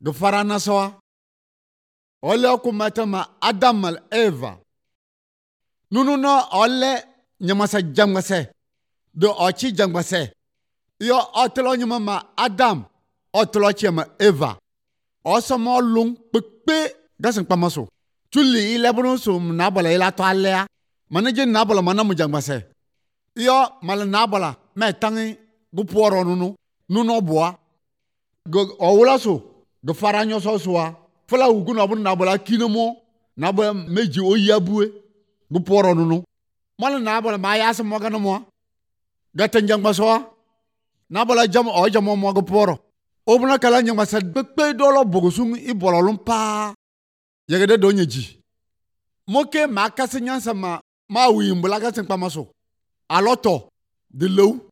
Gefarana sawa. Ole okumata ma Adam mal Eva. Nunu no ole nyamasa jangase. De ochi jangase. Yo otelo nyama ma Adam. Otelo ma Eva. Osamo lung pepe gasen pamaso. Tuli ilebunu sum nabola ila to alea. Manaje nabola mana mu jangase. Yo mal nabola me tangi bupuoro nunu. Nuno boa. Go owula so. Go faranyo so soa. Fala ugu na bunu nabola kinemo. Nabola meji oyabue. Bupuoro nunu. Mal nabola ma yasa mo gano mo. Gaten jangbasoa. Nabola jam o jamo mo go poro. Obuna kala nyama sa bepe dolo bogosung I bololum pa. Yegede do nyeji. Moke makase nyansa ma wimbula gasen pamaso. Aloto de lew